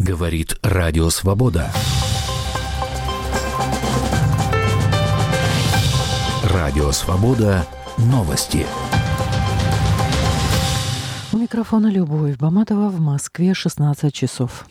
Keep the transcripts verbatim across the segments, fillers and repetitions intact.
Говорит Радио Свобода. Радио Свобода. Новости. У микрофона Любовь Баматова, в Москве шестнадцать часов.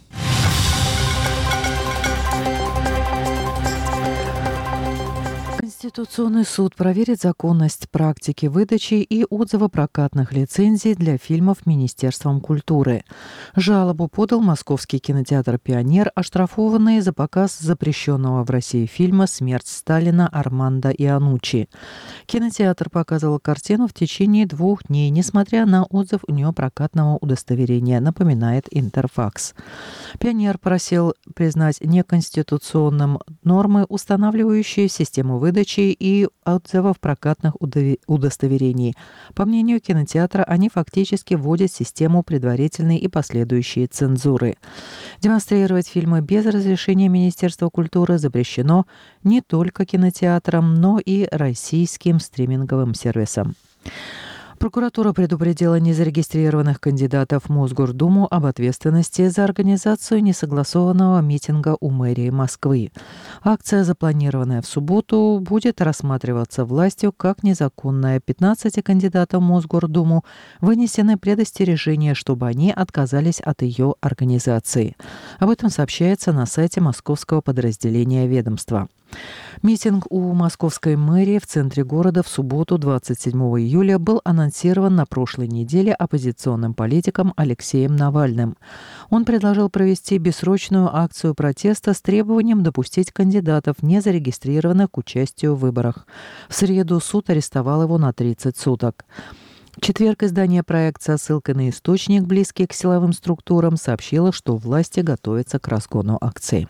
Конституционный суд проверит законность практики выдачи и отзыва прокатных лицензий для фильмов Министерством культуры. Жалобу подал московский кинотеатр «Пионер», оштрафованный за показ запрещенного в России фильма «Смерть Сталина» Армандо Ианнуччи. Кинотеатр показывал картину в течение двух дней, несмотря на отзыв у него прокатного удостоверения, напоминает Интерфакс. «Пионер» просил признать неконституционным нормы, устанавливающие систему выдачи и отзывов прокатных удостоверений. По мнению кинотеатра, они фактически вводят систему предварительной и последующей цензуры. Демонстрировать фильмы без разрешения Министерства культуры запрещено не только кинотеатрам, но и российским стриминговым сервисам. Прокуратура предупредила незарегистрированных кандидатов в Мосгордуму об ответственности за организацию несогласованного митинга у мэрии Москвы. Акция, запланированная в субботу, будет рассматриваться властью как незаконная. пятнадцати кандидатам в Мосгордуму вынесены предостережения, чтобы они отказались от ее организации. Об этом сообщается на сайте московского подразделения ведомства. Митинг у московской мэрии в центре города в субботу, двадцать седьмого июля, был анонсирован на прошлой неделе оппозиционным политиком Алексеем Навальным. Он предложил провести бессрочную акцию протеста с требованием допустить кандидатов, не зарегистрированных к участию в выборах. В среду суд арестовал его на тридцать суток. В четверг издание «Проект» со ссылкой на источник, близкий к силовым структурам, сообщило, что власти готовятся к разгону акции.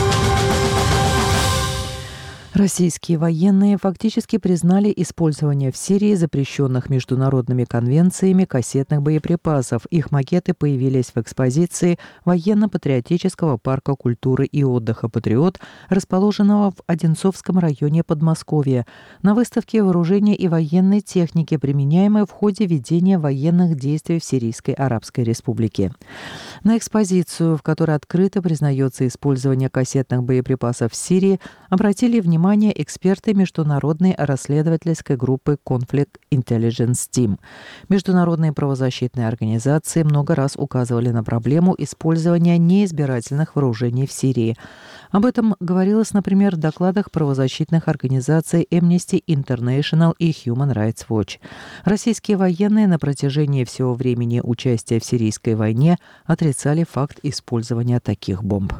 Российские военные фактически признали использование в Сирии запрещенных международными конвенциями кассетных боеприпасов. Их макеты появились в экспозиции военно-патриотического парка культуры и отдыха «Патриот», расположенного в Одинцовском районе Подмосковья, на выставке вооружения и военной техники, применяемой в ходе ведения военных действий в Сирийской Арабской Республике. На экспозицию, в которой открыто признается использование кассетных боеприпасов в Сирии, обратили внимание Внимание эксперты международной расследовательской группы Conflict Intelligence Team. Международные правозащитные организации много раз указывали на проблему использования неизбирательных вооружений в Сирии. Об этом говорилось, например, в докладах правозащитных организаций Amnesty International и Human Rights Watch. Российские военные на протяжении всего времени участия в сирийской войне отрицали факт использования таких бомб.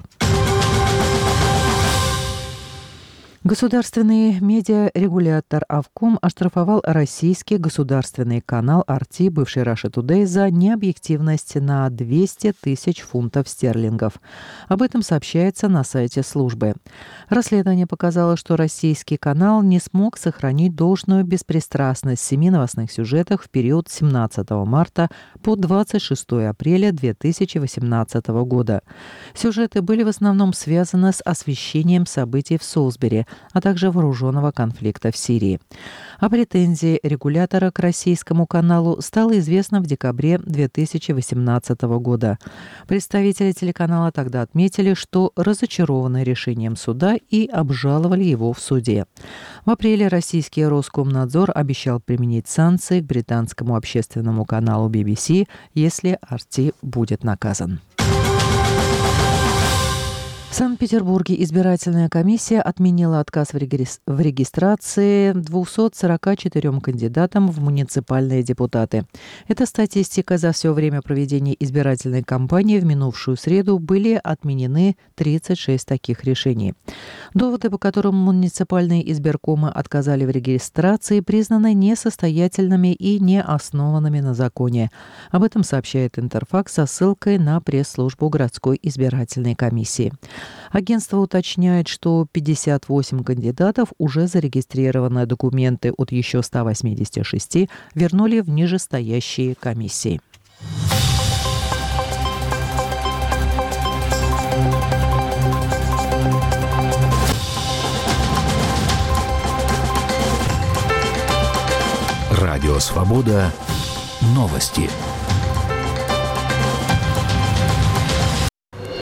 Государственный медиарегулятор Авком оштрафовал российский государственный канал ар ти, бывший Russia Today, за необъективность на двести тысяч фунтов стерлингов. Об этом сообщается на сайте службы. Расследование показало, что российский канал не смог сохранить должную беспристрастность в семи новостных сюжетах в период с семнадцатого марта по двадцать шестого апреля две тысячи восемнадцатого года. Сюжеты были в основном связаны с освещением событий в Солсбери, а также вооруженного конфликта в Сирии. О претензии регулятора к российскому каналу стало известно в декабре две тысячи восемнадцатого года. Представители телеканала тогда отметили, что разочарованы решением суда и обжаловали его в суде. В апреле российский Роскомнадзор обещал применить санкции к британскому общественному каналу би би си, если ар ти будет наказан. В Санкт-Петербурге избирательная комиссия отменила отказ в регистрации двумстам сорока четырем кандидатам в муниципальные депутаты. Эта статистика: за все время проведения избирательной кампании в минувшую среду были отменены тридцать шесть таких решений. Доводы, по которым муниципальные избиркомы отказали в регистрации, признаны несостоятельными и не основанными на законе. Об этом сообщает Интерфакс со ссылкой на пресс-службу городской избирательной комиссии. Агентство уточняет, что пятьдесят восемь кандидатов уже зарегистрированы, документы от еще ста восьмидесяти шести вернули в нижестоящие комиссии. Радио Свобода. Новости.